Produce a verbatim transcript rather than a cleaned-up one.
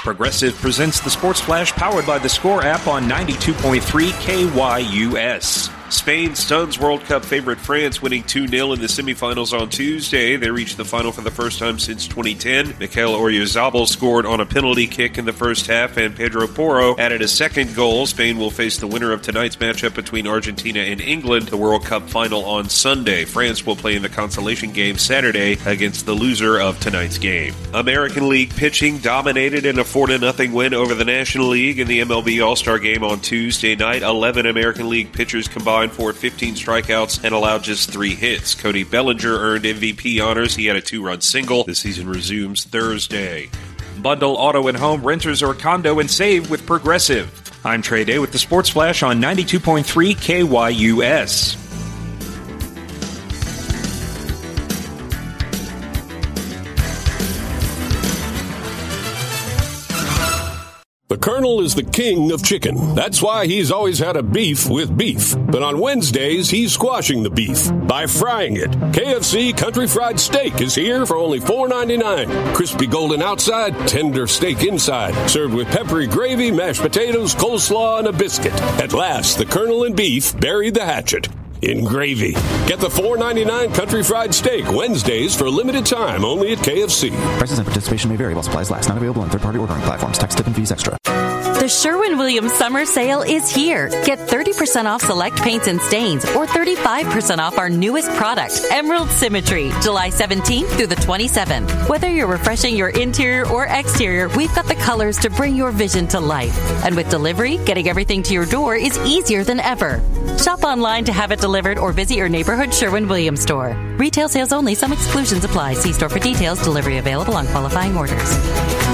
Progressive presents the Sports Flash powered by the Score app on ninety-two point three K Y U S. Spain stuns World Cup favorite France, winning two nil in the semifinals on Tuesday. They reached the final for the first time since twenty ten. Mikel Oyarzabal scored on a penalty kick in the first half, and Pedro Porro added a second goal. Spain will face the winner of tonight's matchup between Argentina and England, the World Cup final on Sunday. France will play in the consolation game Saturday against the loser of tonight's game. American League pitching dominated in a four to nothing win over the National League in the M L B All-Star Game on Tuesday night. eleven American League pitchers combined for fifteen strikeouts and allowed just three hits. Cody Bellinger earned M V P honors. He had a two-run single. The season resumes Thursday. Bundle auto and home, renters or condo, and save with Progressive. I'm Trey Day with the Sports Flash on ninety-two point three K Y U S. The Colonel is the king of chicken. That's why he's always had a beef with beef. But on Wednesdays, he's squashing the beef by frying it. K F C Country Fried Steak is here for only four ninety-nine. Crispy golden outside, tender steak inside. Served with peppery gravy, mashed potatoes, coleslaw, and a biscuit. At last, the Colonel and beef buried the hatchet in gravy. Get the four ninety-nine Country Fried Steak Wednesdays for a limited time only at K F C. Prices and participation may vary while supplies last. Not available on third-party ordering platforms. Tax, tip, and fees extra. The Sherwin-Williams Summer Sale is here. Get thirty percent off select paints and stains or thirty-five percent off our newest product, Emerald Symmetry, July seventeenth through the twenty-seventh. Whether you're refreshing your interior or exterior, we've got the colors to bring your vision to life. And with delivery, getting everything to your door is easier than ever. Shop online to have it delivered or visit your neighborhood Sherwin-Williams store. Retail sales only. Some exclusions apply. See store for details. Delivery available on qualifying orders.